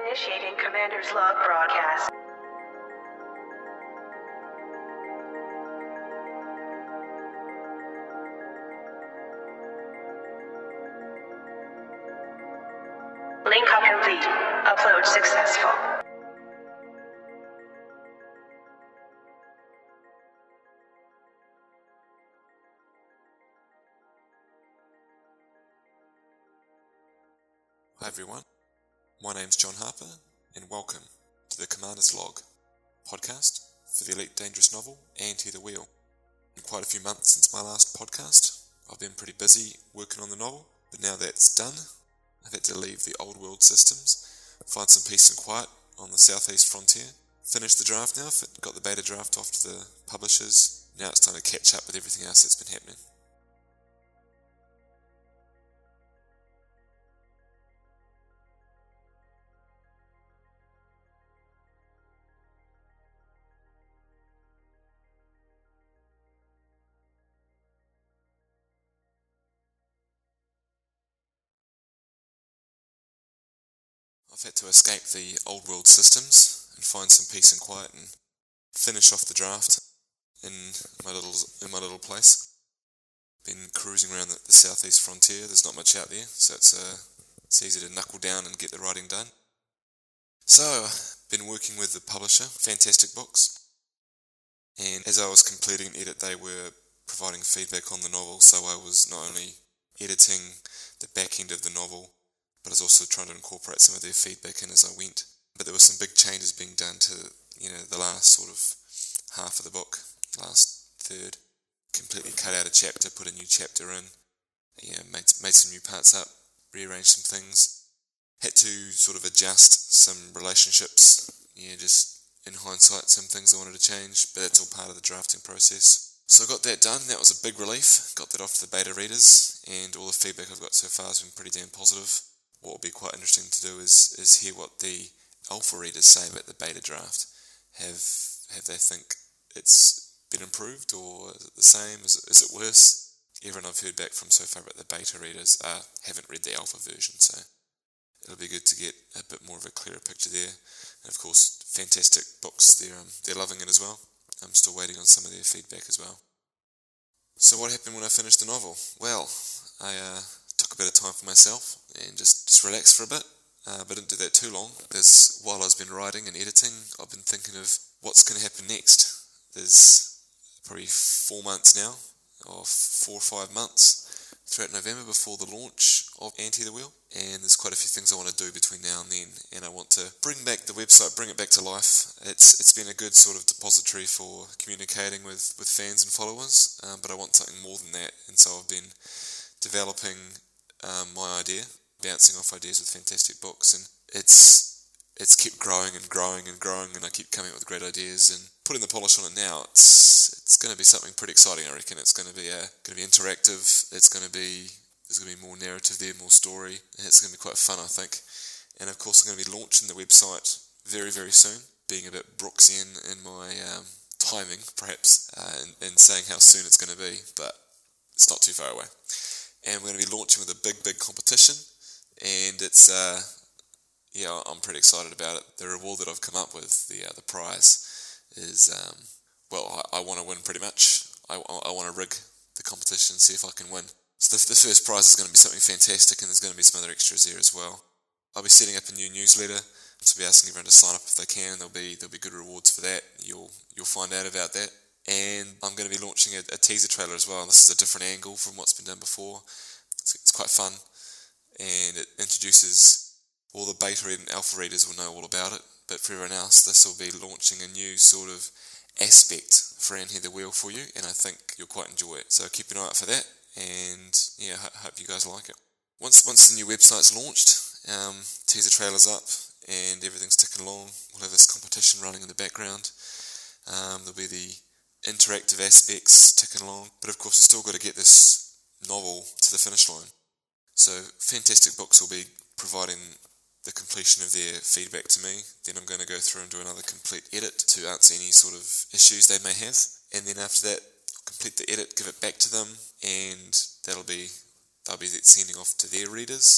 Initiating Commander's Log broadcast. Link up complete. Upload successful. Hi everyone, my name's John Harper and welcome to the Commander's Log podcast for the Elite Dangerous novel Ante the Wheel. In quite a few months since my last podcast, I've been pretty busy working on the novel, but now that's done, I've had to leave the old world systems, find some peace and quiet on the southeast frontier, finish the draft now, got the beta draft off to the publishers, now it's time to catch up with everything else that's been happening. I've had to escape the old world systems and find some peace and quiet and finish off the draft in my little place. Been cruising around the southeast frontier. There's not much out there, so it's easy to knuckle down and get the writing done. So, been working with the publisher, Fantastic Books, and as I was completing an edit, they were providing feedback on the novel. So I was not only editing the back end of the novel, but I was also trying to incorporate some of their feedback in as I went. But there were some big changes being done to, the last sort of half of the book, last third. Completely cut out a chapter, put a new chapter in, made some new parts up, rearranged some things. Had to sort of adjust some relationships, just in hindsight, some things I wanted to change, but that's all part of the drafting process. So I got that done, that was a big relief, got that off to the beta readers, and all the feedback I've got so far has been pretty damn positive. What will be quite interesting to do is hear what the alpha readers say about the beta draft. Have they think it's been improved, or is it the same? Is it worse? Everyone I've heard back from so far about the beta readers haven't read the alpha version, so it'll be good to get a bit more of a clearer picture there. And of course, Fantastic Books, they're loving it as well. I'm still waiting on some of their feedback as well. So what happened when I finished the novel? Well, I took a bit of time for myself and just relaxed for a bit, but didn't do that too long, because while I've been writing and editing, I've been thinking of what's going to happen next. There's probably 4 months now, or 4 or 5 months throughout November before the launch of Ante the Wheel, and there's quite a few things I want to do between now and then, and I want to bring back the website, bring it back to life. It's been a good sort of depository for communicating with fans and followers, but I want something more than that, and so I've been developing my idea, bouncing off ideas with Fantastic Books, and it's kept growing and growing and growing, and I keep coming up with great ideas and putting the polish on it now. It's going to be something pretty exciting, I reckon. It's going to be interactive. There's going to be more narrative there, more story, and it's going to be quite fun, I think. And of course, I'm going to be launching the website very, very soon, being a bit Brooksian in my timing, perhaps, and saying how soon it's going to be, but it's not too far away. And we're going to be launching with a big competition, and it's I'm pretty excited about it. The reward that I've come up with, the prize, is I want to win pretty much. I want to rig the competition, see if I can win. So the first prize is going to be something fantastic, and there's going to be some other extras there as well. I'll be setting up a new newsletter, so I'll be asking everyone to sign up if they can. There'll be good rewards for that. You'll find out about that. And I'm going to be launching a teaser trailer as well, and this is a different angle from what's been done before. It's quite fun, and it introduces all the beta and alpha readers will know all about it, but for everyone else, this will be launching a new sort of aspect for Ante the Wheel for you, and I think you'll quite enjoy it. So keep an eye out for that, and hope you guys like it. Once the new website's launched, teaser trailer's up, and everything's ticking along, we'll have this competition running in the background. There'll be the interactive aspects ticking along, but of course we've still got to get this novel to the finish line. So Fantastic Books will be providing the completion of their feedback to me. Then I'm going to go through and do another complete edit to answer any sort of issues they may have, and then after that, complete the edit, give it back to them, and they'll be sending off to their readers.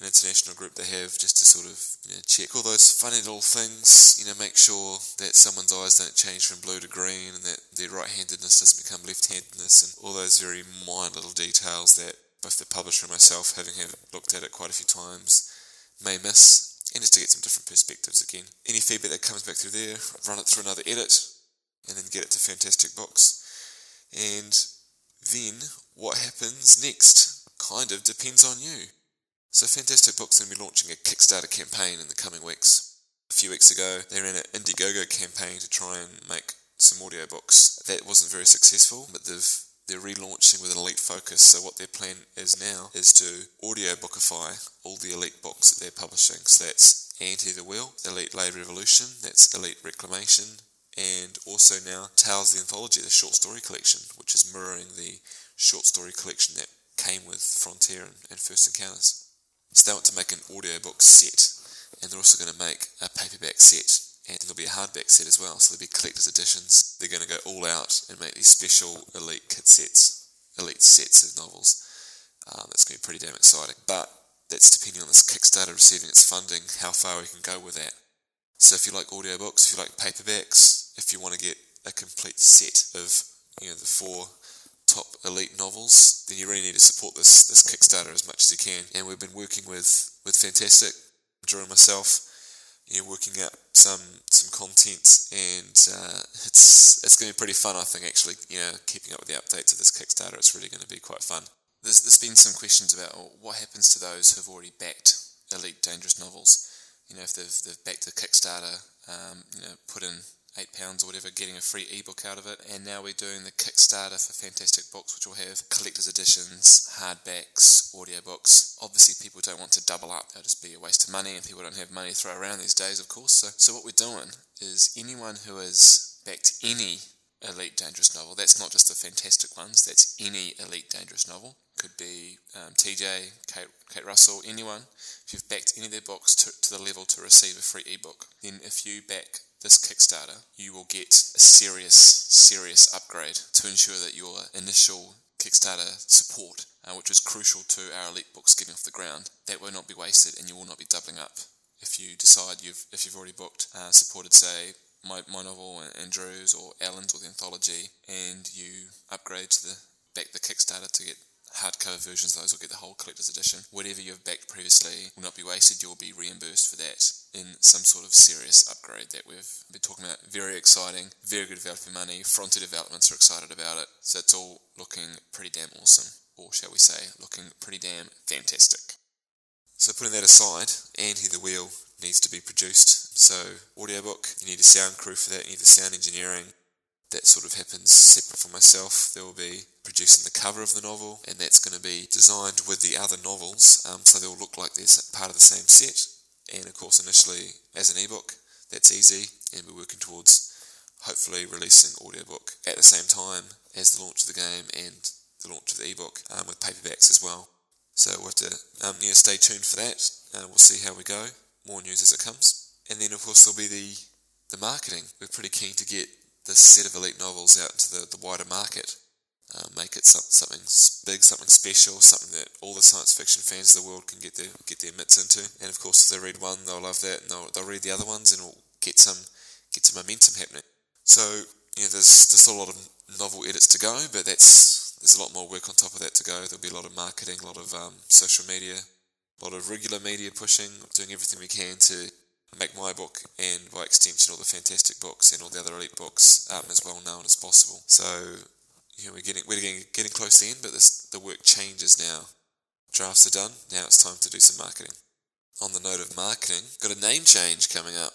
an international group they have just to sort of check all those funny little things, make sure that someone's eyes don't change from blue to green and that their right-handedness doesn't become left-handedness, and all those very minor little details that both the publisher and myself, having looked at it quite a few times, may miss, and just to get some different perspectives again. Any feedback that comes back through there, run it through another edit, and then get it to Fantastic Books. And then what happens next kind of depends on you. So Fantastic Books are going to be launching a Kickstarter campaign in the coming weeks. A few weeks ago, they ran an Indiegogo campaign to try and make some audiobooks. That wasn't very successful, but they're relaunching with an Elite focus. So what their plan is now is to audiobookify all the Elite books that they're publishing. So that's Anti the Wheel, Elite Lave Revolution, that's Elite Reclamation, and also now Tales of the Anthology, the short story collection, which is mirroring the short story collection that came with Frontier and First Encounters. So they want to make an audiobook set, and they're also going to make a paperback set, and there'll be a hardback set as well, so there'll be collector's editions. They're going to go all out and make these special Elite kit sets, Elite sets of novels. That's going to be pretty damn exciting. But that's depending on this Kickstarter receiving its funding, how far we can go with that. So if you like audiobooks, if you like paperbacks, if you want to get a complete set of the 4 top Elite novels, then you really need to support this Kickstarter as much as you can. And we've been working with Fantastic, Drew and myself, working out some content, and it's going to be pretty fun, I think, actually, keeping up with the updates of this Kickstarter. It's really going to be quite fun. There's been some questions about what happens to those who've already backed Elite Dangerous novels. If they've backed the Kickstarter, put in £8 or whatever, getting a free ebook out of it. And now we're doing the Kickstarter for Fantastic Books, which will have collector's editions, hardbacks, audiobooks. Obviously, people don't want to double up. That'll just be a waste of money, and people don't have money to throw around these days, of course. So what we're doing is anyone who has backed any Elite Dangerous novel, that's not just the Fantastic ones, that's any Elite Dangerous novel. Could be TJ, Kate Russell, anyone. If you've backed any of their books to the level to receive a free ebook, then if you back this Kickstarter, you will get a serious upgrade to ensure that your initial Kickstarter support, which is crucial to our Elite books getting off the ground, that will not be wasted, and you will not be doubling up. If you decide if you've already booked, supported, say, my novel and Drew's or Alan's or the anthology, and you upgrade to back the Kickstarter to get hardcover versions of those, or get the whole collector's edition. Whatever you've backed previously will not be wasted. You'll be reimbursed for that in some sort of serious upgrade that we've been talking about. Very exciting, very good developing money. Frontier Developments are excited about it. So it's all looking pretty damn awesome, or shall we say, looking pretty damn fantastic. So putting that aside, Anti the Wheel needs to be produced. So audiobook, you need a sound crew for that, you need the sound engineering. That sort of happens separate from myself. They will be producing the cover of the novel, and that's going to be designed with the other novels, so they'll look like they're part of the same set. And of course, initially as an ebook, that's easy, and we're working towards hopefully releasing audiobook at the same time as the launch of the game and the launch of the ebook, with paperbacks as well. So we'll have to stay tuned for that. We'll see how we go. More news as it comes. And then of course there'll be the marketing. We're pretty keen to get this set of Elite novels out into the wider market, make it something big, something special, something that all the science fiction fans of the world can get their mitts into. And of course, if they read one, they'll love that, and they'll read the other ones, and it'll get some momentum happening. So there's still a lot of novel edits to go, but there's a lot more work on top of that to go. There'll be a lot of marketing, a lot of social media, a lot of regular media pushing, doing everything we can to make my book, and by extension all the Fantastic books and all the other Elite books, as well known as possible. So we're getting close to the end, but the work changes now. Drafts are done. Now it's time to do some marketing. On the note of marketing, got a name change coming up.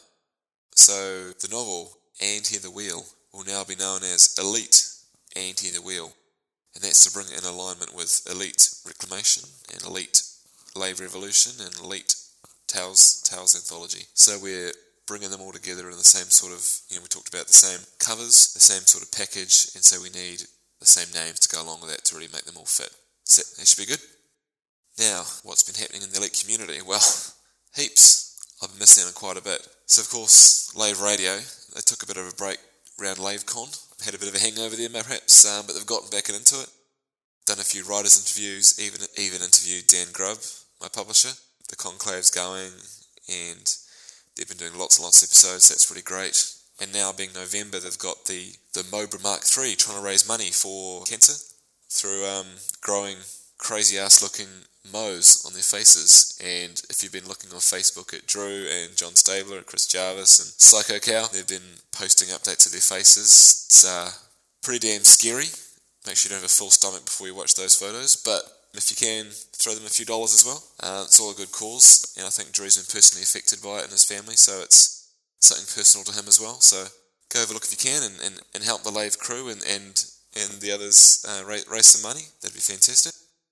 So the novel Anti the Wheel will now be known as Elite Anti the Wheel, and that's to bring it in alignment with Elite Reclamation and Elite Lave Revolution and Elite Tales Anthology. So we're bringing them all together in the same sort of, we talked about the same covers, the same sort of package, and so we need the same names to go along with that to really make them all fit. So that should be good. Now, what's been happening in the Elite community? Well, heaps. I've been missing out on quite a bit. So of course, Lave Radio, they took a bit of a break around LaveCon, had a bit of a hangover there perhaps, but they've gotten back into it. Done a few writers' interviews, even interviewed Dan Grubb, my publisher. the conclave's going, and they've been doing lots and lots of episodes. That's really great. And now, being November, they've got the Mobra Mark III, trying to raise money for cancer through growing crazy-ass looking mows on their faces. And if you've been looking on Facebook at Drew and John Stabler and Chris Jarvis and Psycho Cow, they've been posting updates of their faces. It's pretty damn scary. Make sure you don't have a full stomach before you watch those photos, but if you can, throw them a few dollars as well. It's all a good cause, and I think Drew's been personally affected by it in his family, so it's something personal to him as well. So go have a look if you can, and help the Lave crew and the others raise some money. That'd be fantastic.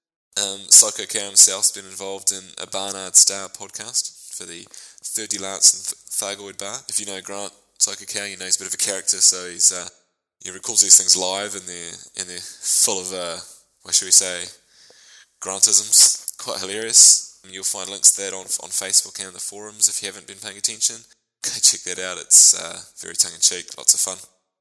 Psycho Cow himself's been involved in a Barnard Star podcast for the 30 Lance and Thargoid Bar. If you know Grant, Psycho Cow, you know he's a bit of a character, so he records these things live, and they're full of what should we say, Grantisms. Quite hilarious. And you'll find links to that on Facebook and the forums if you haven't been paying attention. Go check that out. It's very tongue-in-cheek, lots of fun.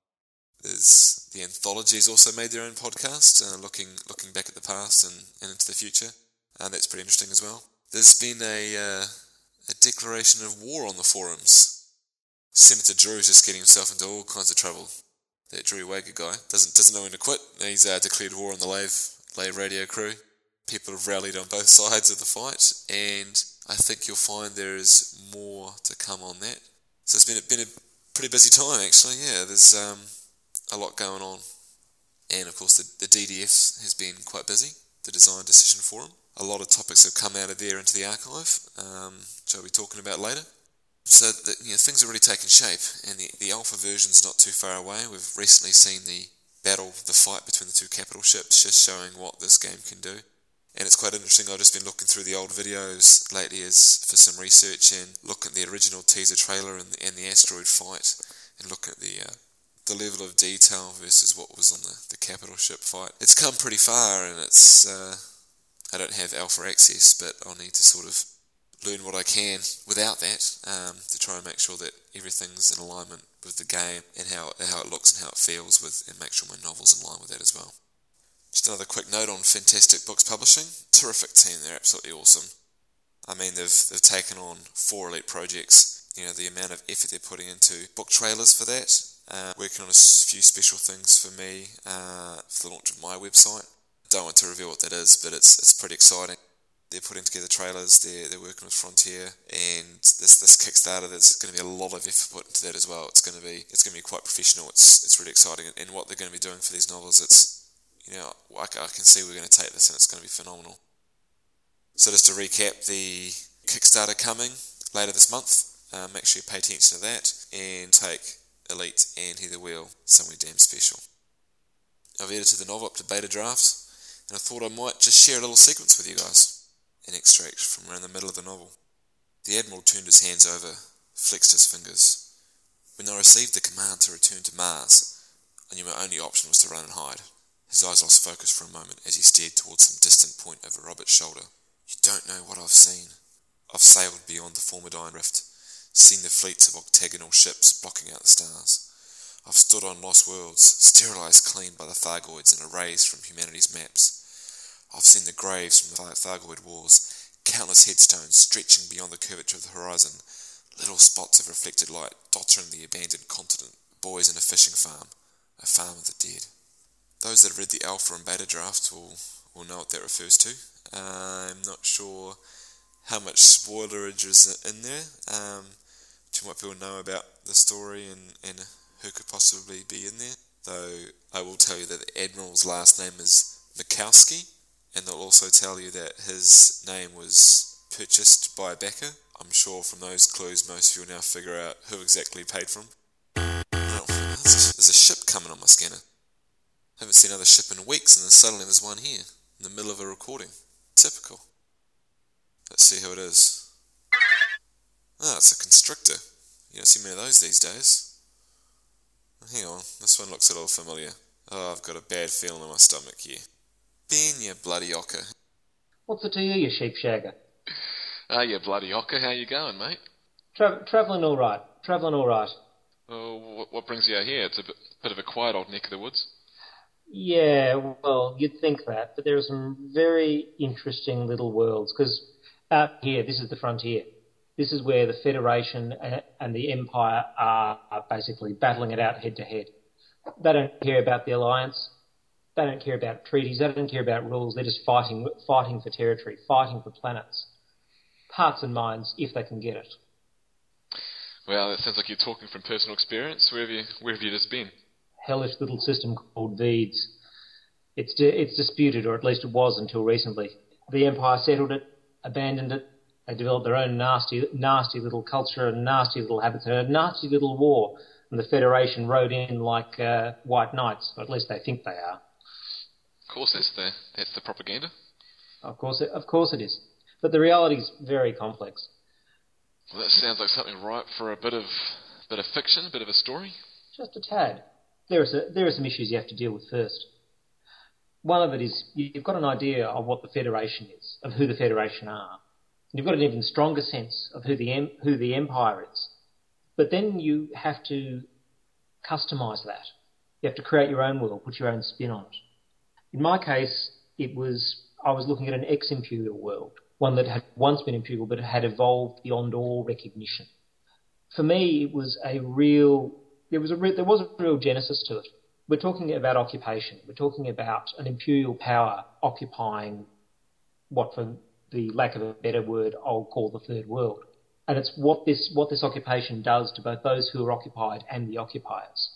There's the Anthologies also made their own podcast, looking back at the past and into the future. That's pretty interesting as well. There's been a declaration of war on the forums. Senator Drew's just getting himself into all kinds of trouble. That Drew Wager guy doesn't know when to quit. He's declared war on the Lave radio crew. People have rallied on both sides of the fight, and I think you'll find there is more to come on that. So it's been a pretty busy time, actually. Yeah, there's a lot going on, and of course the DDF has been quite busy. The Design Decision Forum. A lot of topics have come out of there into the archive, which I'll be talking about later. So things are really taking shape, and the alpha version's not too far away. We've recently seen the fight between the two capital ships, just showing what this game can do. And it's quite interesting. I've just been looking through the old videos lately for some research, and looking at the original teaser trailer and the asteroid fight, and looking at the level of detail versus what was on the capital ship fight. It's come pretty far, and it's I don't have alpha access, but I'll need to sort of learn what I can without that to try and make sure that everything's in alignment with the game and how it looks and how it feels and make sure my novel's in line with that as well. Just another quick note on Fantastic Books Publishing. Terrific team, they're absolutely awesome. I mean, they've taken on 4 elite projects. The amount of effort they're putting into book trailers for that, working on a few special things for me for the launch of my website. Don't want to reveal what that is, but it's pretty exciting. They're putting together trailers, they're working with Frontier, and this Kickstarter, there's going to be a lot of effort put into that as well. It's going to be quite professional. It's really exciting, and what they're going to be doing for these novels, I can see we're going to take this and it's going to be phenomenal. So just to recap, the Kickstarter coming later this month. Make sure you pay attention to that and take Elite and Heather Wheel somewhere damn special. I've edited the novel up to beta drafts, and I thought I might just share a little sequence with you guys. An extract from around the middle of the novel. The Admiral turned his hands over, flexed his fingers. When I received the command to return to Mars, I knew my only option was to run and hide. His eyes lost focus for a moment as he stared towards some distant point over Robert's shoulder. You don't know what I've seen. I've sailed beyond the Formidine Rift, seen the fleets of octagonal ships blocking out the stars. I've stood on lost worlds, sterilized clean by the Thargoids and erased from humanity's maps. I've seen the graves from the Thargoid wars, countless headstones stretching beyond the curvature of the horizon, little spots of reflected light dotting the abandoned continent, boys in a fishing farm, a farm of the dead. Those that have read the alpha and beta draft will know what that refers to. I'm not sure how much spoilerage is in there. Too much people know about the story and who could possibly be in there. Though I will tell you that the Admiral's last name is Mikowski, and they'll also tell you that his name was purchased by a backer. I'm sure from those clues most of you will now figure out who exactly paid for him. Oh, there's a ship coming on my scanner. I haven't seen another ship in weeks, and then suddenly there's one here, in the middle of a recording. Typical. Let's see who it is. It's a constrictor. You don't see many of those these days. Hang on, this one looks a little familiar. I've got a bad feeling in my stomach here. Ben, you bloody ocker. What's it to you sheepshagger? You bloody ocker, how you going, mate? Travelling all right. Oh, what brings you out here? It's a bit of a quiet old neck of the woods. Yeah, well, you'd think that, but there are some very interesting little worlds, because Here, this is the frontier. This is where the Federation and the Empire are basically battling it out head to head. They don't care about the alliance. They don't care about treaties. They don't care about rules. They're just fighting for territory, fighting for planets, hearts and minds, if they can get it. Well, it sounds like you're talking from personal experience. Where have you just been? Hellish little system called Veeds. It's disputed, or at least it was until recently. The Empire settled it, abandoned it. They developed their own nasty little culture and nasty little habits and a nasty little war. And the Federation rode in like white knights, or at least they think they are. Of course, that's the propaganda. Of course it is. But the reality is very complex. Well, that sounds like something ripe for a bit of fiction, a bit of a story. Just a tad. There are some issues you have to deal with first. One of it is you've got an idea of what the Federation is, of who the Federation are. You've got an even stronger sense of who the Empire is. But then you have to customise that. You have to create your own world, put your own spin on it. In my case, I was looking at an ex-imperial world, one that had once been imperial but had evolved beyond all recognition. For me, there was a real genesis to it. We're talking about occupation. We're talking about an imperial power occupying what, for the lack of a better word, I'll call the third world. And it's what this occupation does to both those who are occupied and the occupiers.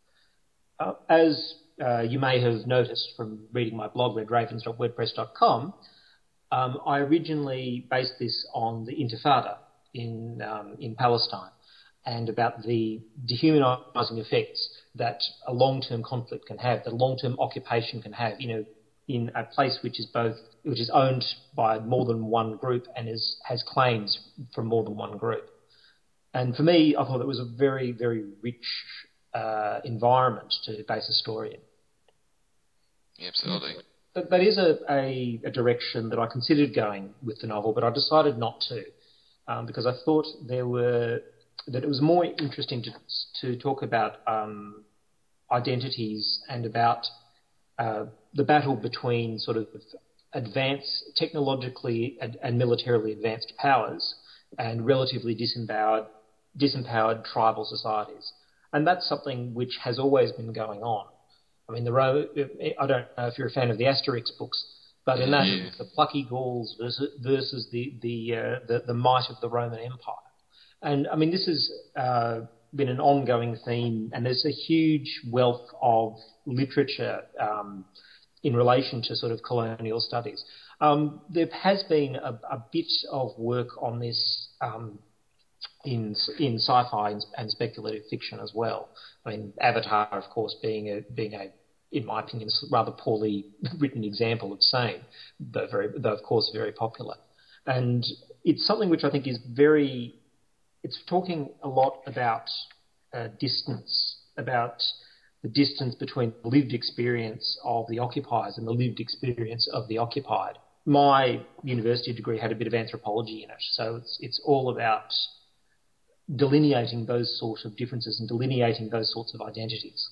As you may have noticed from reading my blog, redravens.wordpress.com, I originally based this on the Intifada in Palestine and about the dehumanising effects that a long-term conflict can have, that a long-term occupation can have, in a place which is owned by more than one group and has claims from more than one group. And for me, I thought it was a very, very rich environment to base a story in. Yeah, absolutely. That is a direction that I considered going with the novel, but I decided not to because I thought that it was more interesting to talk about identities and about the battle between sort of technologically and militarily advanced powers and relatively disempowered tribal societies. And that's something which has always been going on. I mean, I don't know if you're a fan of the Asterix books, but in that, the plucky Gauls versus the might of the Roman Empire. And I mean, this has been an ongoing theme, and there's a huge wealth of literature in relation to sort of colonial studies. There has been a bit of work on this in sci-fi and speculative fiction as well. I mean, Avatar, of course, being a in my opinion, rather poorly written example of same, though of course very popular. And it's something which I think is it's talking a lot about distance, about the distance between the lived experience of the occupiers and the lived experience of the occupied. My university degree had a bit of anthropology in it, so it's all about delineating those sorts of differences and delineating those sorts of identities.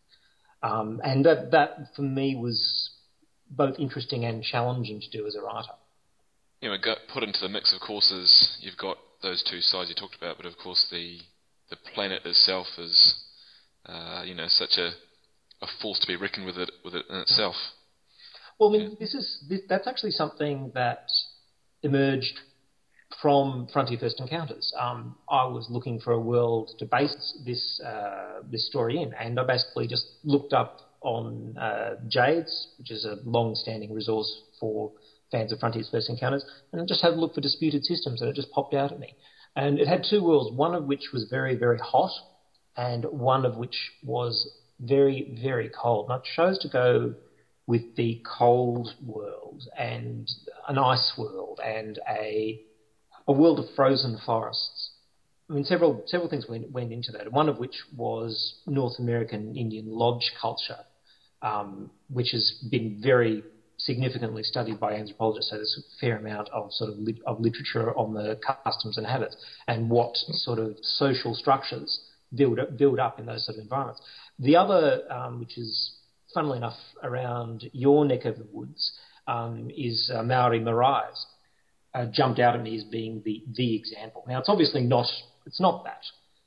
And that for me was both interesting and challenging to do as a writer. Put into the mix, of course, is you've got those two sides you talked about, but of course the planet itself is, such a force to be reckoned with it in itself. Well, I mean, that's actually something that emerged from Frontier First Encounters. I was looking for a world to base this story in, and I basically just looked up on Jades, which is a long-standing resource for fans of Frontier First Encounters, and I just had a look for disputed systems, and it just popped out at me. And it had two worlds, one of which was very, very hot, and one of which was very, very cold. And I chose to go with the cold world and an ice world and a world of frozen forests. I mean, several things went into that, one of which was North American Indian lodge culture, which has been very significantly studied by anthropologists, so there's a fair amount of sort of literature on the customs and habits and what sort of social structures build up in those sort of environments. The other, which is funnily enough around your neck of the woods, is Maori Marais. jumped out at me as being the example. Now, it's obviously not. It's not that.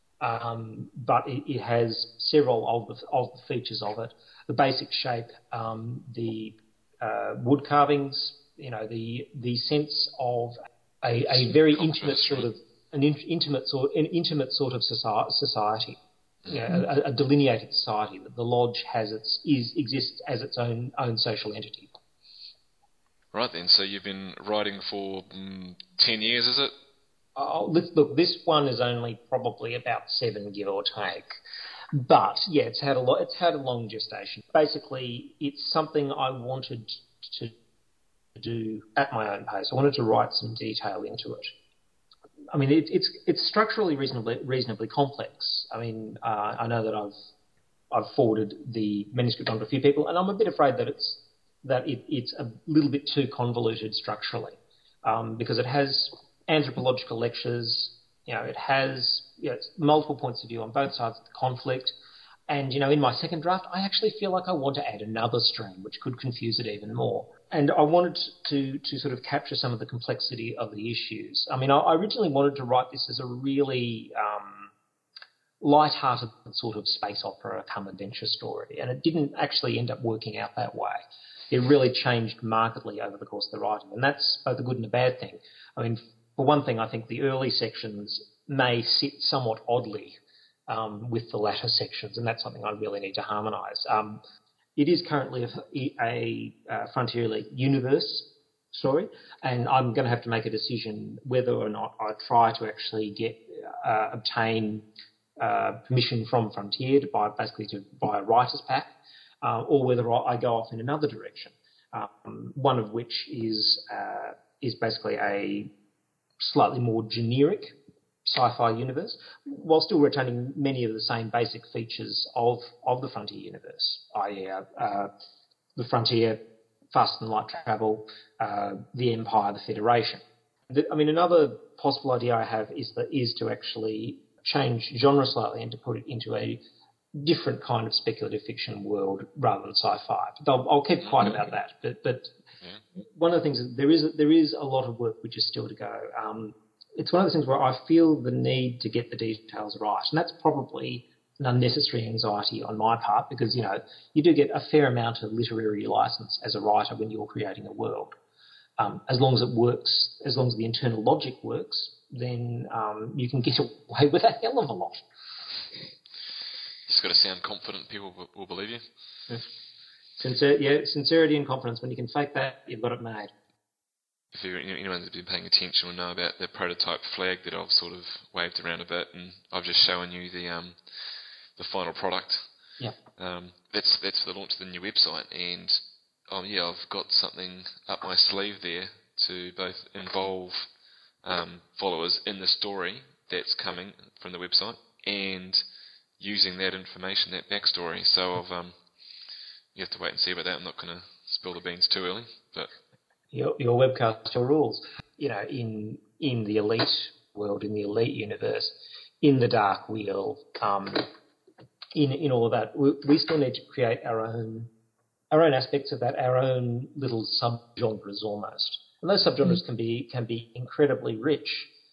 But it has several of the features of it: the basic shape, the wood carvings, the sense of a very intimate sort of an intimate sort of society, a delineated society that the lodge exists as its own social entity. Right then, so you've been writing for 10 years, is it? Look, this one is only probably about 7, give or take. But yeah, it's had a long gestation. Basically, it's something I wanted to do at my own pace. I wanted to write some detail into it. I mean, it's structurally reasonably complex. I mean, I know that I've forwarded the manuscript on to a few people, and I'm a bit afraid that it's a little bit too convoluted structurally, because it has anthropological lectures. It has multiple points of view on both sides of the conflict. And, in my second draft, I actually feel like I want to add another stream, which could confuse it even more. And I wanted to sort of capture some of the complexity of the issues. I mean, I originally wanted to write this as a really light-hearted sort of space opera come adventure story, and it didn't actually end up working out that way. It really changed markedly over the course of the writing, and that's both a good and a bad thing. I mean, for one thing, I think the early sections may sit somewhat oddly with the latter sections, and that's something I really need to harmonise. It is currently a Frontier Elite universe story, and I'm going to have to make a decision whether or not I try to actually obtain permission from Frontier to buy a writer's pack, or whether I go off in another direction. One of which is basically a slightly more generic sci-fi universe, while still retaining many of the same basic features of the Frontier universe, i.e. The Frontier, fast and light travel, the Empire, the Federation. Another possible idea I have is to actually change genre slightly and to put it into a different kind of speculative fiction world rather than sci-fi. I'll keep quiet about that. But one of the things is there is a lot of work which is still to go. It's one of those things where I feel the need to get the details right, and that's probably an unnecessary anxiety on my part, because you do get a fair amount of literary license as a writer when you're creating a world. As long as it works, as long as the internal logic works, then you can get away with a hell of a lot. You just got to sound confident. People will believe you. Sincerity and confidence. When you can fake that, you've got it made. If anyone who's been paying attention will know about the prototype flag that I've sort of waved around a bit, and I've just shown you the final product. Yeah. That's for the launch of the new website, and I've got something up my sleeve there to both involve followers in the story that's coming from the website, and using that information, that backstory. So you have to wait and see about that. I'm not going to spill the beans too early, but your webcast, your rules. In the Elite world, in the Elite universe, in the Dark Wheel, in all of that, we still need to create our own aspects of that, our own little subgenres almost. And those subgenres can be incredibly rich.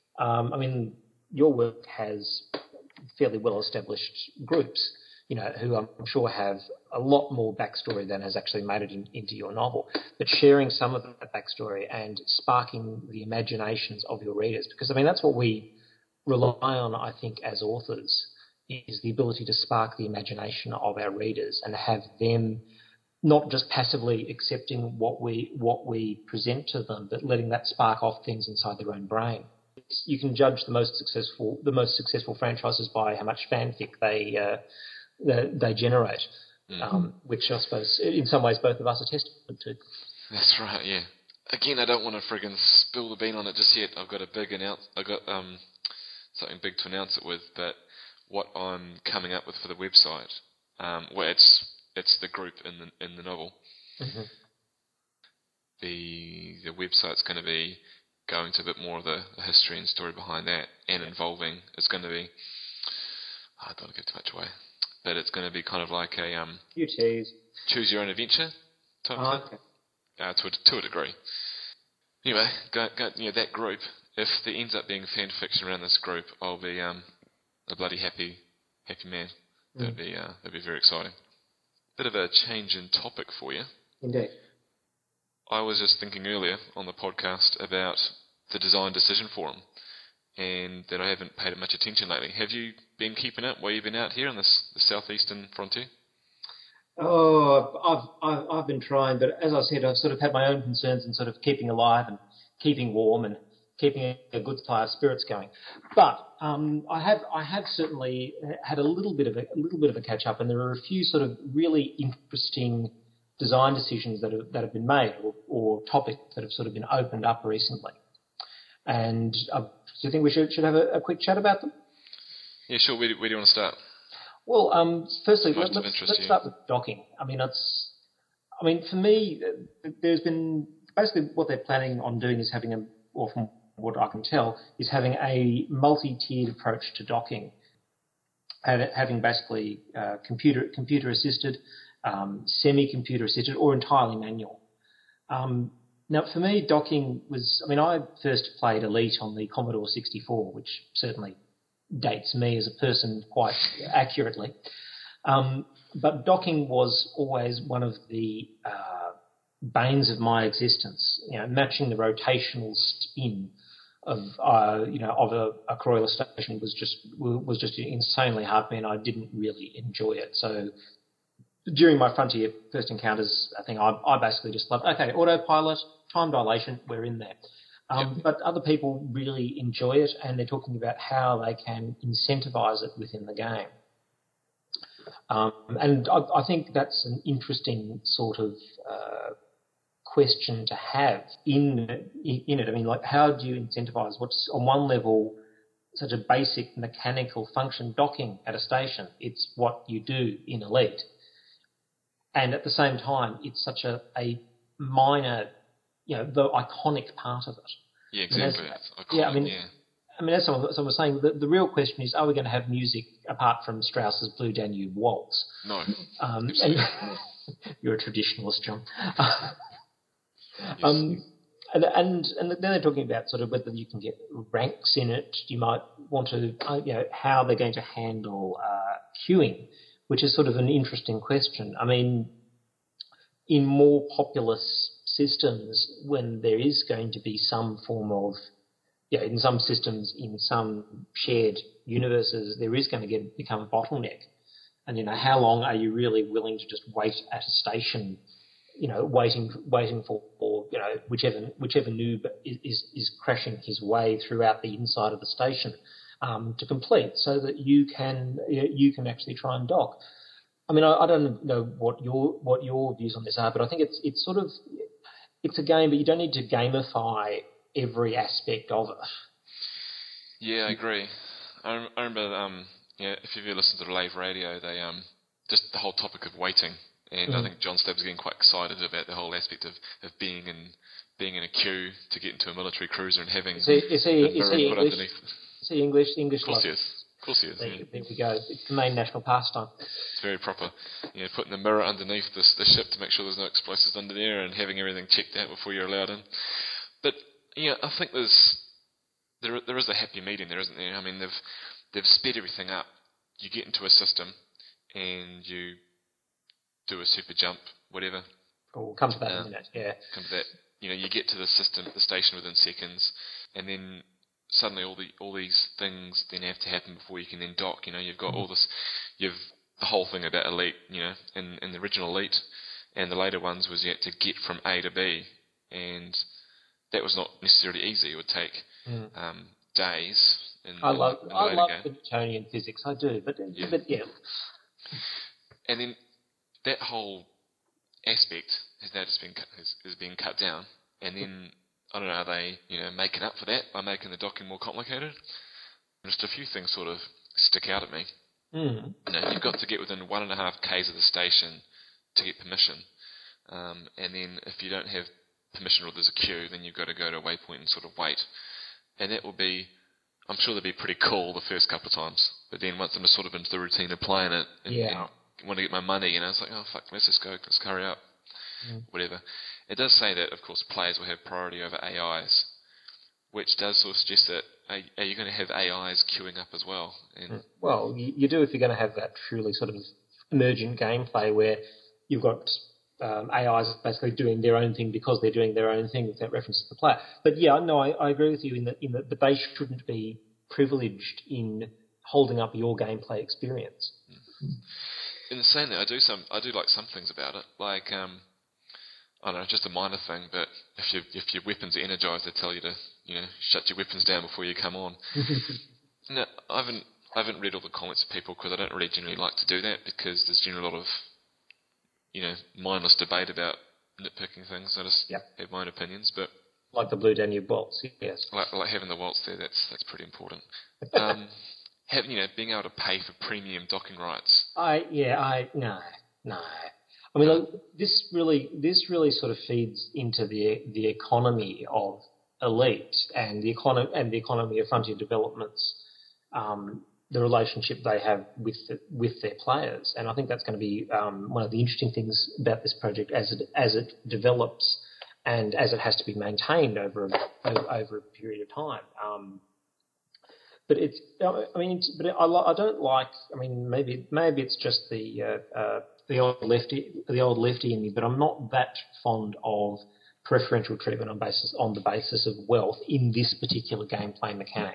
Your work has fairly well-established groups, who I'm sure have a lot more backstory than has actually made it into your novel. But sharing some of that backstory and sparking the imaginations of your readers, because that's what we rely on, I think, as authors, is the ability to spark the imagination of our readers and have them not just passively accepting what we present to them, but letting that spark off things inside their own brain. You can judge the most successful franchises by how much fanfic they generate, which I suppose in some ways both of us are testament to. That's right. Yeah. Again, I don't want to friggin' spill the bean on it just yet. I've got something big to announce it with, but what I'm coming up with for the website, it's the group in the novel. Mm-hmm. The website's going to be going to a bit more of the history and story behind that, and involving. It's going to be. I don't want to give too much away, but it's going to be kind of like a you tease. Choose your own adventure type thing. Okay. To a degree. Anyway, that group, if there ends up being fan fiction around this group, I'll be a bloody happy man. That'd be very exciting. Bit of a change in topic for you. Indeed. I was just thinking earlier on the podcast about the Design Decision Forum, and that I haven't paid it much attention lately. Have you been keeping it while you've been out here on the southeastern frontier? Oh, I've been trying, but as I said, I've sort of had my own concerns in sort of keeping alive and keeping warm and keeping a good supply of spirits going. But I have certainly had a little bit of a catch up, and there are a few sort of really interesting design decisions that have been made, or topics that have sort of been opened up recently. And do you think we should have a quick chat about them? Yeah, sure. Where do you want to start? Well, firstly, let's start with docking. For me, there's been basically what they're planning on doing is having or from what I can tell, is having a multi-tiered approach to docking, and having basically computer assisted, semi-computer assisted, or entirely manual. Now, for me, docking was, I first played Elite on the Commodore 64, which certainly dates me as a person quite accurately. But docking was always one of the banes of my existence. Matching the rotational spin of a Corolla station was just insanely hard for me, and I didn't really enjoy it. So during my Frontier first encounters, I think I basically just loved, okay, autopilot, time dilation, we're in there. But other people really enjoy it, and they're talking about how they can incentivize it within the game. And I think that's an interesting sort of question to have in it. How do you incentivize what's on one level such a basic mechanical function, docking at a station? It's what you do in Elite. And at the same time, it's such a minor, the iconic part of it. Yeah, exactly. As someone was saying, the real question is, are we going to have music apart from Strauss's Blue Danube Waltz? No. And you're a traditionalist, John. Yes. And then they're talking about sort of whether you can get ranks in it. You might want to, how they're going to handle queuing, which is sort of an interesting question. In more populous systems, when there is going to be some form of, in some systems, in some shared universes, there is going to become a bottleneck. And, how long are you really willing to just wait at a station, waiting for whichever noob is crashing his way throughout the inside of the station to complete, so that you can actually try and dock. I don't know what your views on this are, but I think it's a game, but you don't need to gamify every aspect of it. Yeah, I agree. I remember, if you've ever listened to the Lave Radio, they just the whole topic of waiting, and I think John Stubbs was getting quite excited about the whole aspect of being in a queue to get into a military cruiser and having is he English? Is he English? Of course he is. Of course he is. There we go. It's the main national pastime. It's very proper. Putting the mirror underneath the ship to make sure there's no explosives under there, and having everything checked out before you're allowed in. But I think there is a happy medium there, isn't there? They've sped everything up. You get into a system, and you do a super jump, whatever. We'll come to that in a minute. Yeah. Come to that. You get to the station within seconds, and then suddenly all these things then have to happen before you can then dock. You've got all this. You've the whole thing about Elite. In the original Elite, and the later ones was you had to get from A to B, and that was not necessarily easy. It would take days. I love the Newtonian physics. I do, but yeah. And then that whole aspect has now just been cut down, and then I don't know, are they making up for that by making the docking more complicated? Just a few things sort of stick out at me. You've got to get within 1.5 k's of the station to get permission, and then if you don't have permission or there's a queue, then you've got to go to a waypoint and sort of wait, and that will be, I'm sure they'll be pretty cool the first couple of times, but then once I'm just sort of into the routine of playing it and want to get my money, it's like, oh fuck, let's just go, let's hurry up. whatever. It does say that, of course, players will have priority over AIs, which does sort of suggest that are you going to have AIs queuing up as well? And well, you do if you're going to have that truly sort of emergent gameplay where you've got AIs basically doing their own thing because they're doing their own thing without reference to the player. But yeah, no, I agree with you in that they shouldn't be privileged in holding up your gameplay experience. In the same thing, I do like some things about it, like I don't know, just a minor thing, but if your weapons are energized, they tell you to shut your weapons down before you come on. No, I haven't read all the comments of people because I don't really generally like to do that because there's generally a lot of mindless debate about nitpicking things. I just have my own opinions, but like the Blue Danube waltz, yes. Like having the waltz there, that's pretty important. Being able to pay for premium docking rights. No. I mean, look, this really sort of feeds into the economy of Elite and the economy of Frontier Developments, the relationship they have with their players, and I think that's going to be one of the interesting things about this project as it develops and as it has to be maintained over a period of time. But I don't like. I mean, maybe it's just the old lefty in me, but I'm not that fond of preferential treatment on the basis of wealth in this particular gameplay mechanic.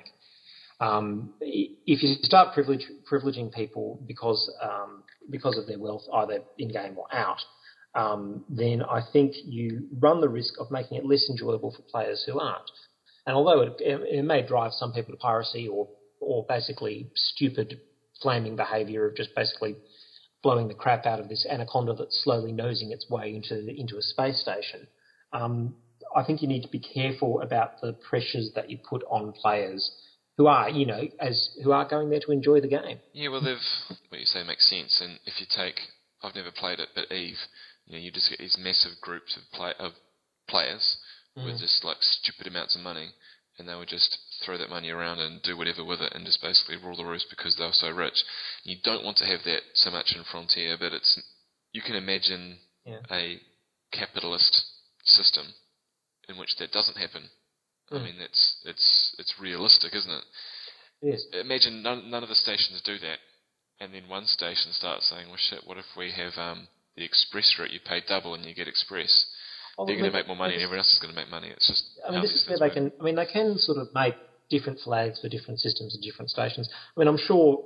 If you start privileging people because of their wealth, either in game or out, then I think you run the risk of making it less enjoyable for players who aren't. And although it may drive some people to piracy or basically stupid flaming behaviour of just basically blowing the crap out of this anaconda that's slowly nosing its way into a space station, I think you need to be careful about the pressures that you put on players who are going there to enjoy the game. Yeah, well, what you say makes sense. And if you take, I've never played it, but Eve, you just get these massive groups of players with just like stupid amounts of money, and they would just throw that money around and do whatever with it and just basically rule the roost because they're so rich. You don't want to have that so much in Frontier, but you can imagine a capitalist system in which that doesn't happen. I mean, it's realistic, isn't it? Yes. Imagine none of the stations do that, and then one station starts saying, well, shit, what if we have the express route? You pay double and you get express. They're going to make more money and everyone else is going to make money. It's just... this is where they can sort of make different flags for different systems and different stations. I mean, I'm sure,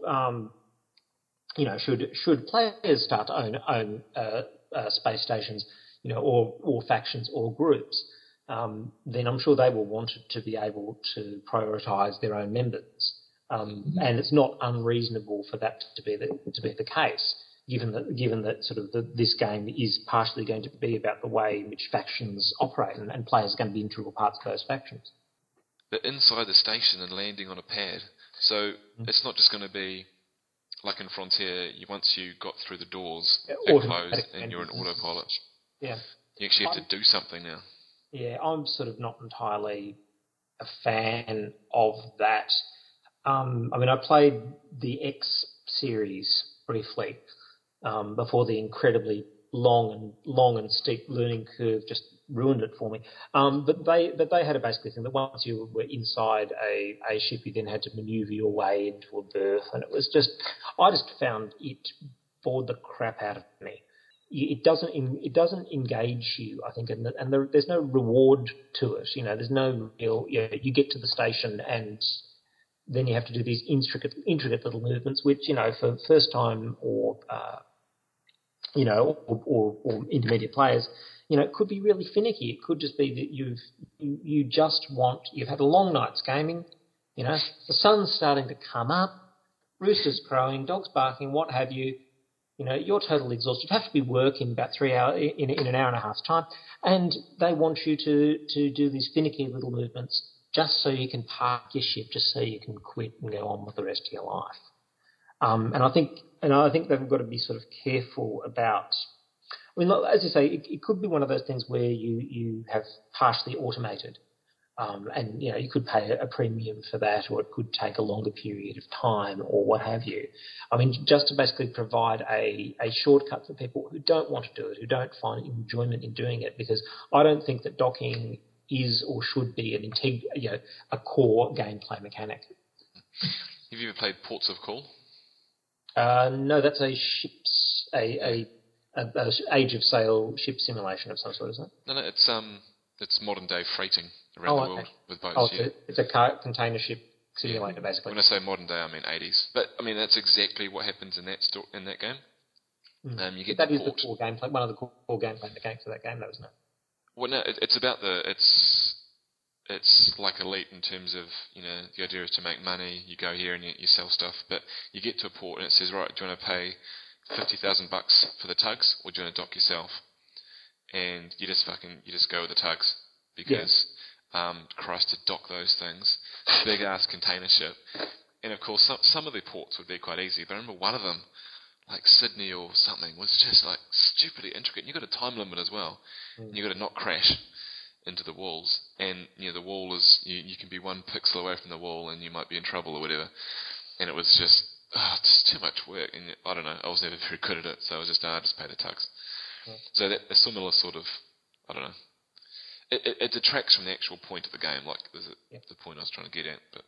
should players start to own space stations, or factions or groups, then I'm sure they will want to be able to prioritise their own members. And it's not unreasonable for that to be the case, given that sort of this game is partially going to be about the way in which factions operate, and players are going to be integral parts of those factions. But inside the station and landing on a pad, so it's not just going to be like in Frontier. Once you got through the doors, they close and you're in autopilot. Yeah, you actually have to do something now. Yeah, I'm sort of not entirely a fan of that. I mean, I played the X series briefly before the incredibly long and steep learning curve just ruined it for me. But they had a basic thing that once you were inside a ship, you then had to manoeuvre your way into a berth, and I just found it bored the crap out of me. It doesn't engage you, I think, and there's no reward to it. There's no real. You get to the station and then you have to do these intricate little movements, which for first time or intermediate players, it could be really finicky. It could just be that you've had a long night's gaming. The sun's starting to come up, roosters crowing, dogs barking, what have you. You're totally exhausted. You have to be working about 3 hours in an hour and a half's time, and they want you to do these finicky little movements just so you can park your ship, just so you can quit and go on with the rest of your life. And I think they've got to be sort of careful about. I mean, as you say, it could be one of those things where you have partially automated And you could pay a premium for that, or it could take a longer period of time, or what have you. I mean, just to basically provide a shortcut for people who don't want to do it, who don't find enjoyment in doing it, because I don't think that docking is or should be a core gameplay mechanic. Have you ever played Ports of Call? No, that's a ship's a Age of Sail ship simulation of some sort, isn't it? No, it's modern day freighting around the world with boats. It's a container ship simulator, basically. When I say modern day, I mean 80s. But I mean that's exactly what happens in that game. You get that is the core gameplay, one of the core gameplay mechanics of that game, though, isn't it? Well, no, it's about it's like Elite in terms of, the idea is to make money. You go here and you sell stuff, but you get to a port and it says, right, do you want to pay $50,000 for the tugs, or do you want to dock yourself? And you just go with the tugs because, Christ, to dock those things, big ass container ship, and of course some of the ports would be quite easy. But I remember one of them, like Sydney or something, was just like stupidly intricate. And you got a time limit as well, and you got to not crash into the walls. And the wall is you can be one pixel away from the wall, and you might be in trouble or whatever. And it was just too much work. And I don't know, I was never very good at it, so I was just just pay the tugs. Yeah. So that a similar sort of, I don't know. It detracts from the actual point of the game, like the point I was trying to get at. But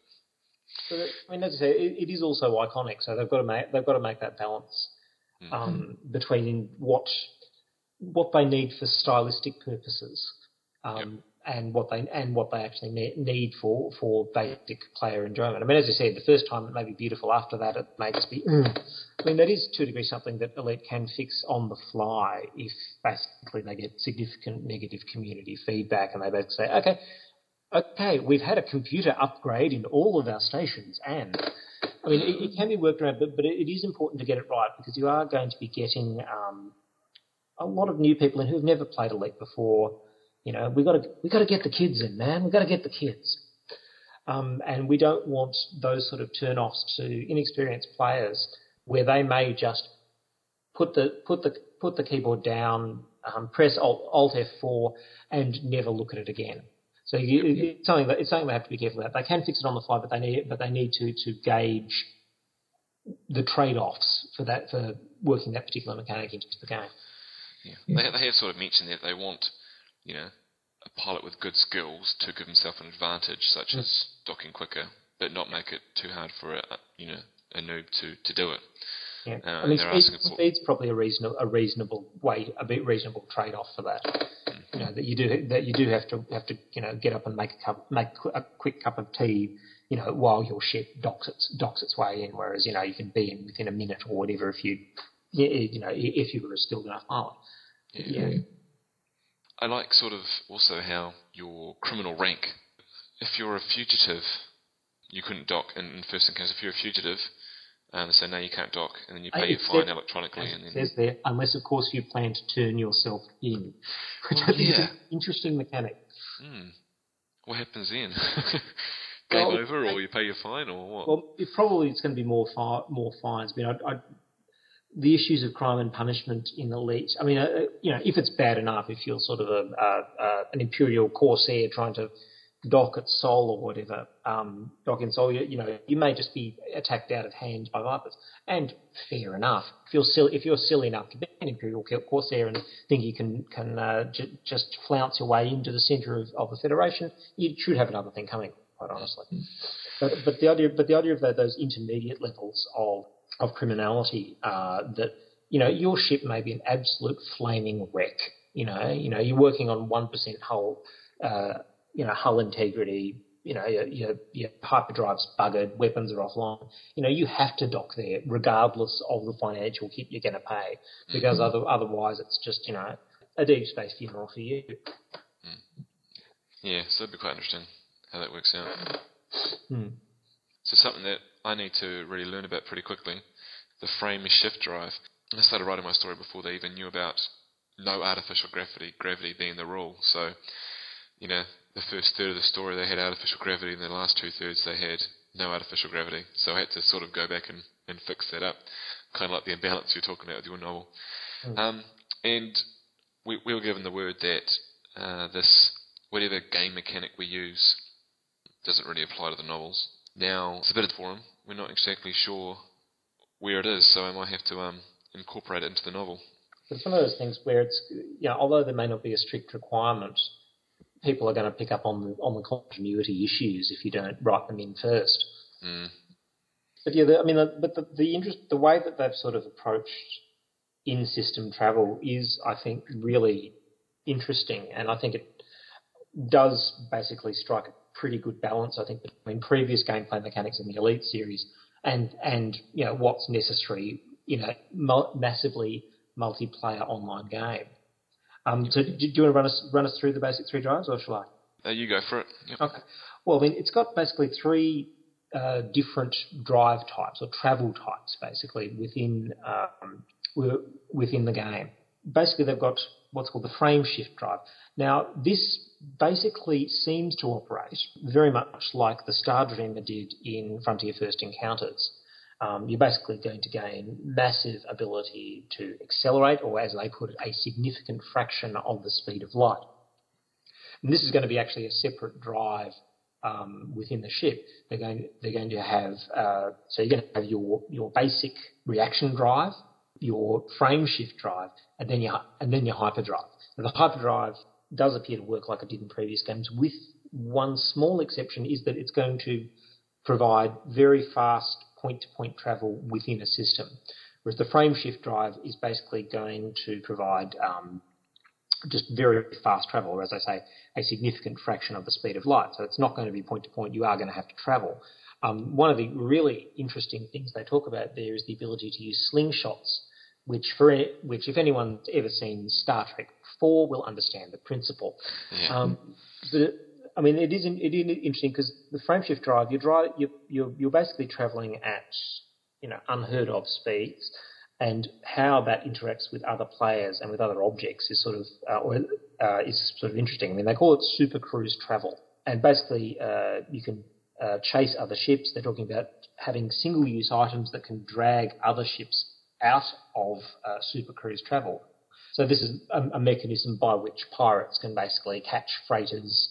I mean, as I say, it is also iconic. So they've got to make that balance between what they need for stylistic purposes, and what they actually need for basic player enjoyment. I mean, as I said, the first time it may be beautiful. After that, it may just be. I mean, that is to a degree something that Elite can fix on the fly if basically they get significant negative community feedback, and they basically say, okay, we've had a computer upgrade in all of our stations, and I mean, it can be worked around, but it is important to get it right, because you are going to be getting a lot of new people in who've never played Elite before. We got to get the kids in, man. We got to get the kids, and we don't want those sort of turn-offs to inexperienced players where they may just put the keyboard down, press Alt F4, and never look at it again. So it's something they have to be careful about. They can fix it on the fly, but they need to gauge the trade-offs for working that particular mechanic into the game. Yeah, they have sort of mentioned that they want, a pilot with good skills to give himself an advantage, such as docking quicker, but not make it too hard for a noob to do it. Yeah, I mean, speed's probably a reasonable trade-off for that. That you do have to get up and make a quick cup of tea, while your ship docks its way in, whereas you can be in within a minute or whatever if you were a skilled enough pilot. Yeah. I like sort of also how your criminal rank. If you're a fugitive, you couldn't dock in first encounter. If you're a fugitive, they say no, you can't dock, and then you pay your fine electronically. And then it says there, unless of course you plan to turn yourself in, which I think is an interesting mechanic. What happens then? Game over, or you pay your fine, or what? Well, it's going to be more fines. I mean, the issues of crime and punishment in Elite. I mean, if it's bad enough, if you're sort of an Imperial Corsair trying to dock at Sol or whatever, dock in Sol, you may just be attacked out of hand by Vipers. And fair enough. If you're silly enough to be an Imperial Corsair and think you can just flounce your way into the centre of the Federation, you should have another thing coming, quite honestly. But the idea of those intermediate levels of criminality, that your ship may be an absolute flaming wreck. You're working on 1% hull integrity. Your hyperdrive's buggered, weapons are offline. You have to dock there regardless of the financial hit you're going to pay, because otherwise it's just a deep space funeral for you. Yeah, so that'd be quite interesting how that works out. So something that I need to really learn about pretty quickly, the frame shift drive. I started writing my story before they even knew about no artificial gravity being the rule. So, the first third of the story they had artificial gravity, and the last 2/3 they had no artificial gravity. So I had to sort of go back and fix that up, kind of like the imbalance you're talking about with your novel. And we were given the word that this whatever game mechanic we use doesn't really apply to the novels. Now, it's a bit of for 'em. We're not exactly sure where it is, so I might have to incorporate it into the novel. It's one of those things where it's, although there may not be a strict requirement, people are going to pick up on the continuity issues if you don't write them in first. Mm. But yeah, the way that they've sort of approached in-system travel is, I think, really interesting, and I think it does basically strike a pretty good balance, I think, between previous gameplay mechanics in the Elite series and what's necessary in a massively multiplayer online game. So do you want to run us through the basic three drives, or shall I? You go for it. Yep. Okay. Well, I mean, it's got basically three different drive types or travel types, basically within the game. Basically, they've got what's called the frame shift drive. Now, this basically seems to operate very much like the Star Dreamer did in Frontier First Encounters. You're basically going to gain massive ability to accelerate, or as they put it, a significant fraction of the speed of light. And this is going to be actually a separate drive within the ship. They're going to have so you're going to have your basic reaction drive, your frame shift drive, and then your hyperdrive. Now, the hyperdrive does appear to work like it did in previous games, with one small exception, is that it's going to provide very fast point-to-point travel within a system, whereas the frame shift drive is basically going to provide just very fast travel, or as I say, a significant fraction of the speed of light. So it's not going to be point-to-point. You are going to have to travel. One of the really interesting things they talk about there is the ability to use slingshots, which if anyone's ever seen Star Trek 4 will understand the principle. Yeah. But I mean, it is interesting because the frame shift drive, you're basically travelling at unheard of speeds, and how that interacts with other players and with other objects is sort of interesting. I mean, they call it super cruise travel, and basically you can chase other ships. They're talking about having single-use items that can drag other ships out of super cruise travel. So this is a mechanism by which pirates can basically catch freighters.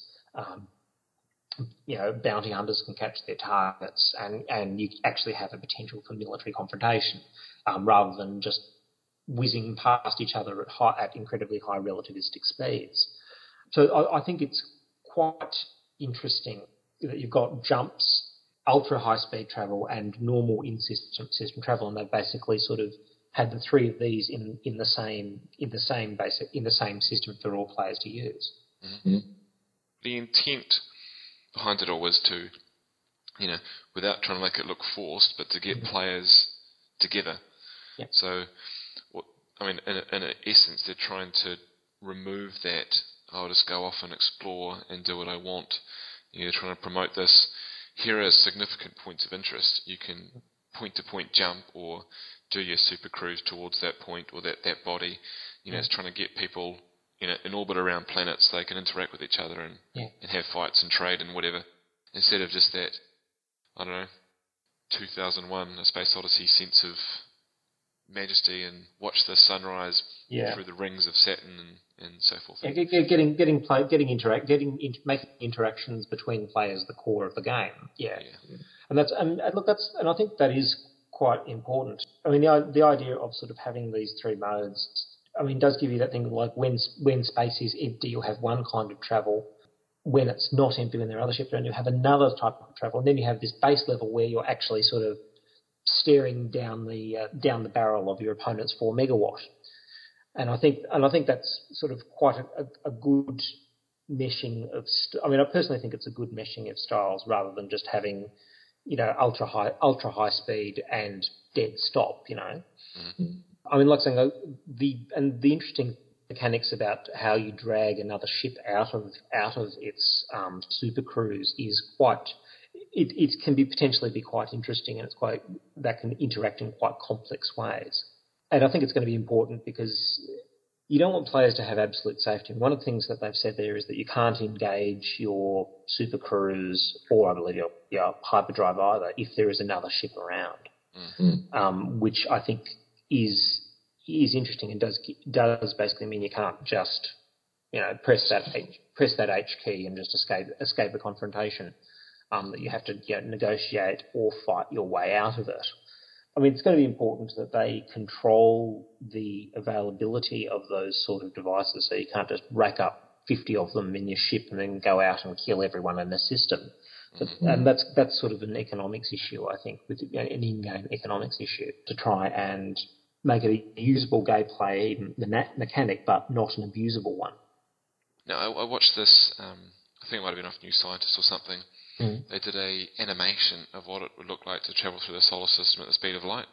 Bounty hunters can catch their targets, and you actually have a potential for military confrontation rather than just whizzing past each other at incredibly high relativistic speeds. So I think it's quite interesting that you've got jumps, ultra high speed travel, and normal in-system travel, and they've basically sort of had the three of these in the same system for all players to use. Mm-hmm. The intent behind it all was to, without trying to make it look forced, but to get players together. Yep. So, in essence, they're trying to remove that, I'll just go off and explore and do what I want. They're trying to promote this. Here are significant points of interest. You can point-to-point jump or do your super cruise towards that point or that body. It's trying to get people in orbit around planets, so they can interact with each other and have fights and trade and whatever, instead of just that, 2001, A Space Odyssey sense of majesty and watch the sunrise through the rings of Saturn and so forth. Yeah, making interactions between players the core of the game. Yeah. And I think that is quite important. I mean, the idea of sort of having these three modes, does give you that thing like when space is empty, you'll have one kind of travel. When it's not empty, when there are other ships around, you have another type of travel. And then you have this base level where you're actually sort of staring down the barrel of your opponent's 4 megawatt. And I think that's sort of quite a good meshing of. I personally think it's a good meshing of styles rather than just having, ultra high speed and dead stop. Mm-hmm. Like saying the interesting mechanics about how you drag another ship out of its super cruise is quite. It can potentially be quite interesting, and that can interact in quite complex ways. And I think it's going to be important because you don't want players to have absolute safety. And one of the things that they've said there is that you can't engage your super cruise or, I believe, your hyperdrive either if there is another ship around, which I think is interesting and does basically mean you can't just press press that H key and just escape a confrontation, that you have to negotiate or fight your way out of it. I mean, it's going to be important that they control the availability of those sort of devices, so you can't just rack up 50 of them in your ship and then go out and kill everyone in the system. And that's sort of an economics issue, I think, with an in-game economics issue, to try and make it a usable gameplay mechanic, but not an abusable one. Now, I watched this, I think it might have been off New Scientist or something. They did a animation of what it would look like to travel through the solar system at the speed of light.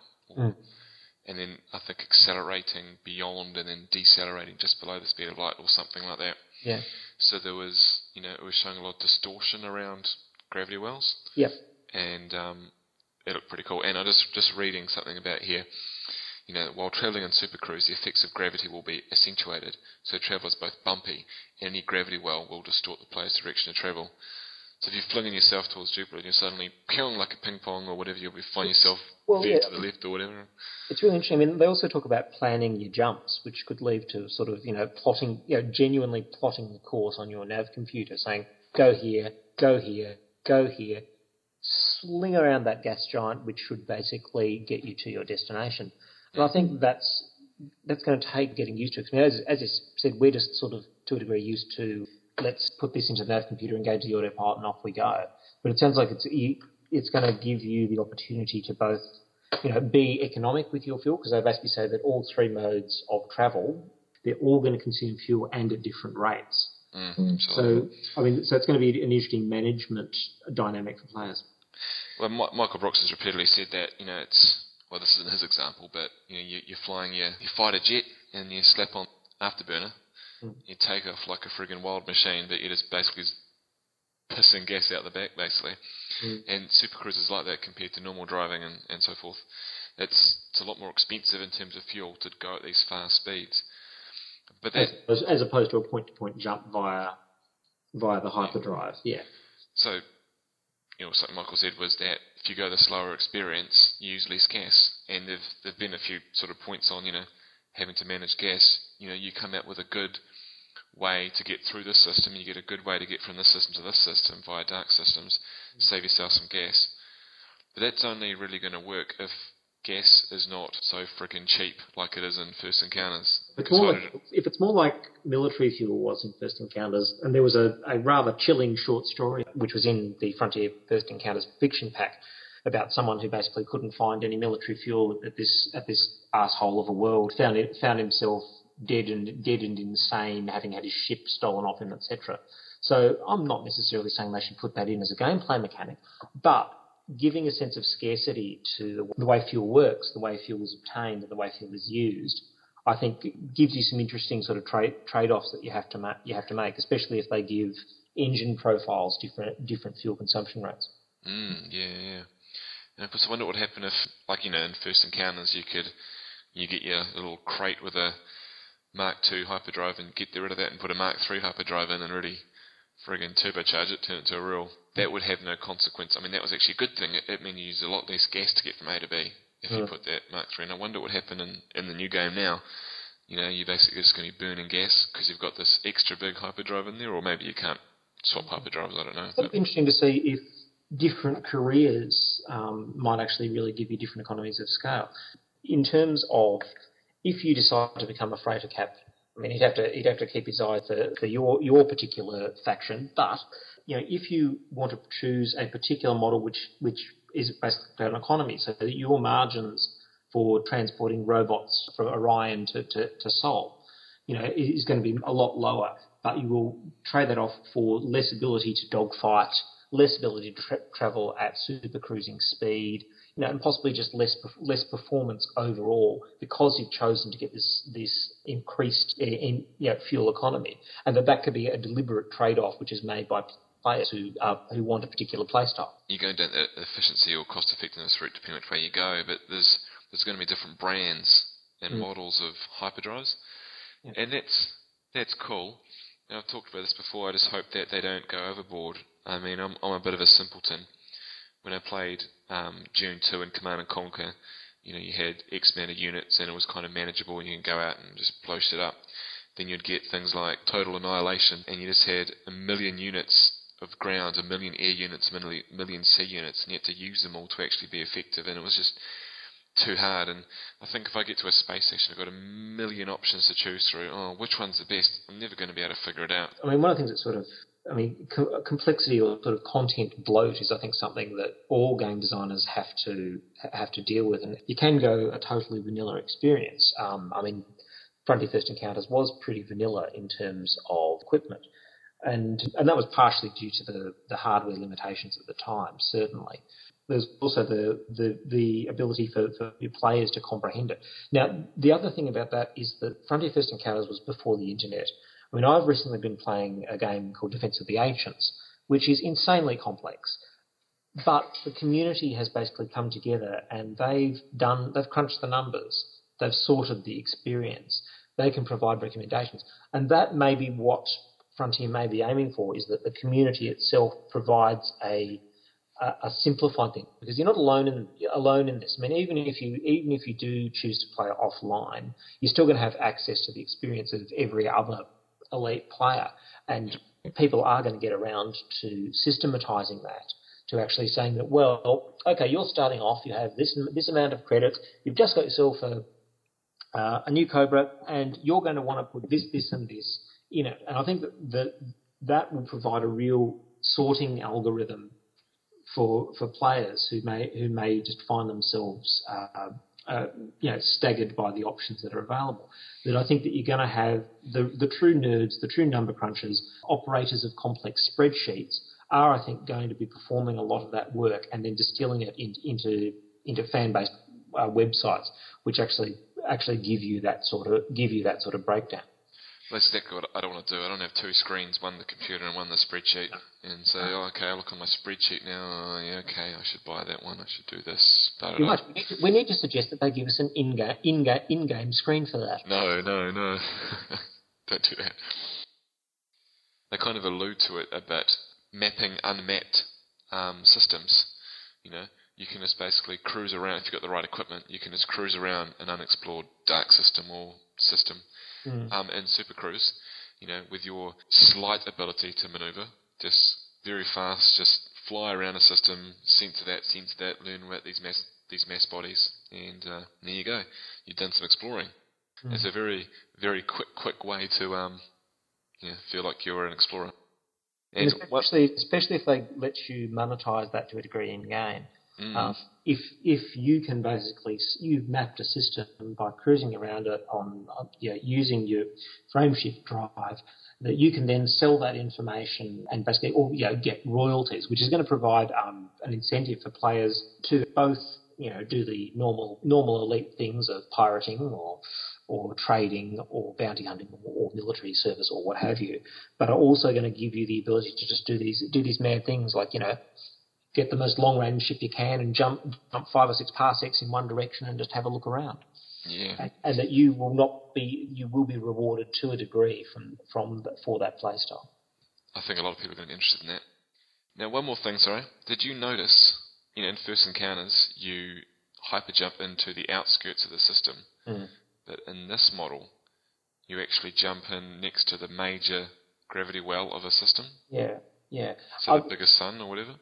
And then I think accelerating beyond and then decelerating just below the speed of light or something like that. Yeah. So there was, it was showing a lot of distortion around gravity wells. Yep. And it looked pretty cool. And I just reading something about here, while travelling in Super Cruise, the effects of gravity will be accentuated. So travel is both bumpy, and any gravity well will distort the player's direction of travel. So if you're flinging yourself towards Jupiter and you're suddenly peeling like a ping pong or whatever, you'll find yourself veered to the left or whatever. It's really interesting. I mean, they also talk about planning your jumps, which could lead to sort of, plotting, genuinely plotting the course on your nav computer, saying, go here, go here, go here, sling around that gas giant, which should basically get you to your destination. And I think that's going to take getting used to. Because, as you said, we're just sort of, to a degree, used to, let's put this into the nav computer, engage the autopilot, and off we go. But it sounds like it's going to give you the opportunity to both, be economic with your fuel, because they basically say that all three modes of travel, they're all going to consume fuel and at different rates. So it's going to be an interesting management dynamic for players. Well, Michael Brooks has repeatedly said that, this isn't his example, but, you're flying your fighter jet and you slap on afterburner. You take off like a friggin' wild machine, but you're just basically pissing gas out the back, basically. And Super Cruise is like that compared to normal driving and so forth. It's a lot more expensive in terms of fuel to go at these fast speeds. But that, as opposed to a point-to-point jump via the hyperdrive, yeah. So, something Michael said was that if you go the slower experience, you use less gas. And there've been a few sort of points on, having to manage gas. You come out with a good way to get through this system, you get a good way to get from this system to this system via dark systems, save yourself some gas. But that's only really going to work if gas is not so freaking cheap like it is in First Encounters. If it's more like military fuel was in First Encounters, and there was a rather chilling short story which was in the Frontier First Encounters fiction pack about someone who basically couldn't find any military fuel at this asshole of a world, found himself dead and insane, having had his ship stolen off him, etc. So I'm not necessarily saying they should put that in as a gameplay mechanic, but giving a sense of scarcity to the way fuel works, the way fuel is obtained, and the way fuel is used, I think gives you some interesting sort of trade-offs that you have to make, especially if they give engine profiles different fuel consumption rates. Yeah. And I wonder what would happen if, like in First Encounters, you get your little crate with a Mark II hyperdrive and get rid of that and put a Mark III hyperdrive in and really friggin' turbocharge it, turn it into a real. That would have no consequence. I mean, that was actually a good thing. It meant you use a lot less gas to get from A to B if you put that Mark III. And I wonder what would happen in the new game now. You're basically just going to be burning gas because you've got this extra big hyperdrive in there, or maybe you can't swap hyperdrives, I don't know. It'd be interesting to see if different careers might actually really give you different economies of scale. In terms of, if you decide to become a freighter captain, I mean, he'd have to keep his eye for your particular faction. But if you want to choose a particular model which is basically an economy, so that your margins for transporting robots from Orion to Sol, is going to be a lot lower. But you will trade that off for less ability to dogfight, less ability to travel at super cruising speed, and possibly just less performance overall, because you've chosen to get this increased fuel economy, and that could be a deliberate trade-off which is made by players who want a particular playstyle. You go down the efficiency or cost effectiveness route depending which way you go, but there's going to be different brands and models of hyperdrives, and that's cool. Now, I've talked about this before. I just hope that they don't go overboard. I mean, I'm a bit of a simpleton. When I played Dune 2 and Command & Conquer, you had X amount of units and it was kind of manageable and you can go out and just blow shit up. then you'd get things like total annihilation, and you just had a million units of ground, a million air units, a million sea units, and you had to use them all to actually be effective, and it was just too hard. And I think if I get to a space station, I've got a million options to choose through. Oh, which one's the best? I'm never going to be able to figure it out. I mean, one of the things that sort of, complexity or sort of content bloat is, I think, something that all game designers have to deal with. And you can go a totally vanilla experience. Frontier First Encounters was pretty vanilla in terms of equipment. And that was partially due to the hardware limitations at the time, certainly. There's also the ability for your players to comprehend it. Now, the other thing about that is that Frontier First Encounters was before the internet. I mean, I've recently been playing a game called Defense of the Ancients, which is insanely complex. But the community has basically come together and they've crunched the numbers. They've sorted the experience. They can provide recommendations. And that may be what Frontier may be aiming for, is that the community itself provides a simplified thing, because you're not alone in this. I mean, even if you do choose to play offline, you're still going to have access to the experience of every other elite player, and people are going to get around to systematizing that, to actually saying that, well, okay, you're starting off, you have this amount of credits, you've just got yourself a new Cobra, and you're going to want to put this and this in it. And I think that will provide a real sorting algorithm for players who may just find themselves staggered by the options that are available. That I think that you're going to have the true nerds, the true number crunchers, operators of complex spreadsheets are, I think, going to be performing a lot of that work and then distilling it into fan-based websites, which actually give you that sort of breakdown. That's exactly what I don't want to do. I don't have two screens, one the computer and one the spreadsheet, and say, okay, I look on my spreadsheet now. Oh, yeah, okay, I should buy that one. I should do this. We need to suggest that they give us an in-game screen for that. No. Don't do that. They kind of allude to it a bit, mapping unmapped systems. You can just basically cruise around. If you've got the right equipment, you can just cruise around an unexplored dark system or system. In Super Cruise, with your slight ability to maneuver, just very fast, just fly around a system, sense to that, learn about these mass bodies, and there you go. You've done some exploring. It's a very, very quick way to feel like you're an explorer. And especially if they let you monetize that to a degree in game. If you can basically, you've mapped a system by cruising around it on using your frameshift drive, that you can then sell that information and basically get royalties, which is going to provide an incentive for players to both do the normal elite things of pirating or trading or bounty hunting or military service or what have you, but are also going to give you the ability to just do these mad things like get the most long-range ship you can and jump 5 or 6 parsecs in one direction and just have a look around. Yeah. And that you will be rewarded to a degree for that playstyle. I think a lot of people are going to be interested in that. Now, one more thing, sorry. Did you notice, in First Encounters, you hyper jump into the outskirts of the system, but in this model, you actually jump in next to the major gravity well of a system? Yeah. So the biggest sun or whatever?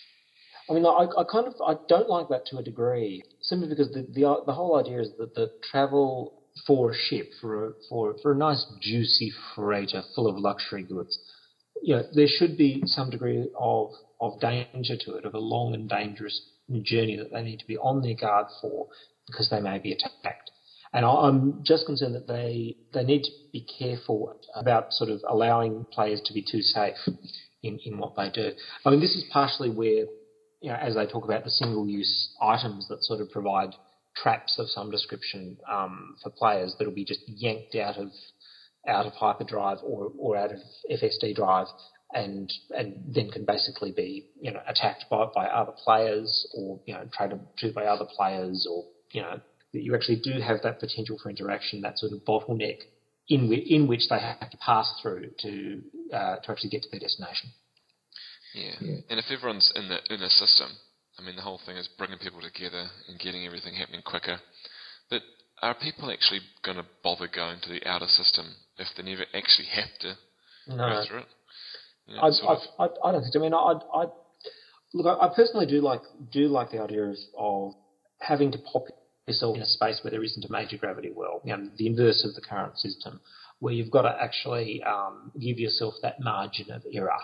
I mean, I don't like that to a degree, simply because the whole idea is that the travel for a ship, for a nice juicy freighter full of luxury goods, there should be some degree of danger to it, of a long and dangerous journey that they need to be on their guard for, because they may be attacked. And I'm just concerned that they need to be careful about sort of allowing players to be too safe in what they do. I mean, this is partially where, as they talk about the single-use items that sort of provide traps of some description for players that will be just yanked out of hyperdrive or out of FSD drive, and then can basically be attacked by other players, or traded to by other players, or that you actually do have that potential for interaction, that sort of bottleneck in which they have to pass through to actually get to their destination. Yeah. And if everyone's in a system, I mean, the whole thing is bringing people together and getting everything happening quicker. But are people actually going to bother going to the outer system if they never actually have to go through it? You know, I don't think so. I mean, I personally do like the idea of having to pop yourself in a space where there isn't a major gravity well, the inverse of the current system, where you've got to actually give yourself that margin of error,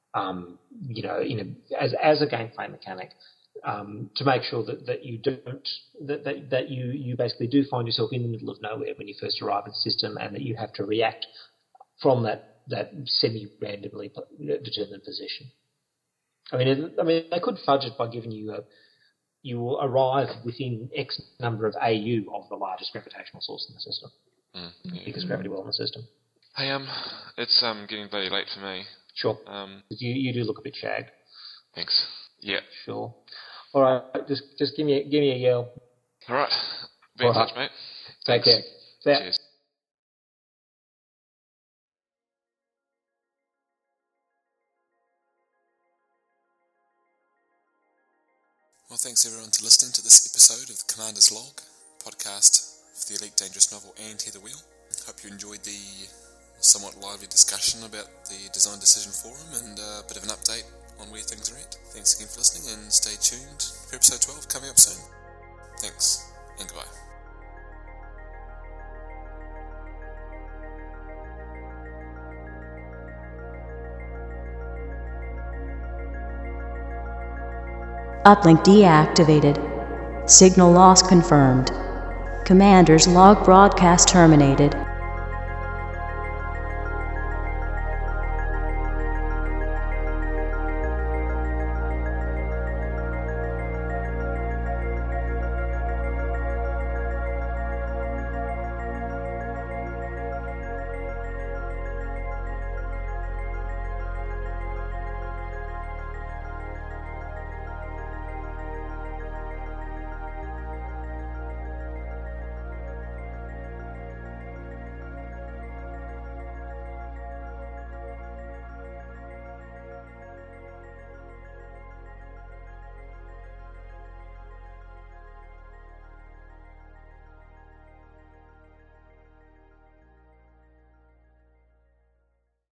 as a gameplay mechanic, to make sure that you don't that you basically do find yourself in the middle of nowhere when you first arrive in the system, and that you have to react from that semi-randomly determined position. I mean, they could fudge it by giving you you will arrive within X number of AU of the largest gravitational source in the system, biggest gravity well in the system. Hey, it's getting bloody late for me. Sure. You do look a bit shagged. Thanks. Yeah. Sure. All right. Just give me a yell. All right. Be in touch, mate. Take care. Cheers. Well, thanks everyone for listening to this episode of the Commander's Log, podcast of the Elite Dangerous novel and Heather Wheel. Hope you enjoyed the somewhat lively discussion about the Design Decision Forum and a bit of an update on where things are at. Thanks again for listening, and stay tuned for episode 12 coming up soon. Thanks, and goodbye. Uplink deactivated. Signal loss confirmed. Commander's log broadcast terminated.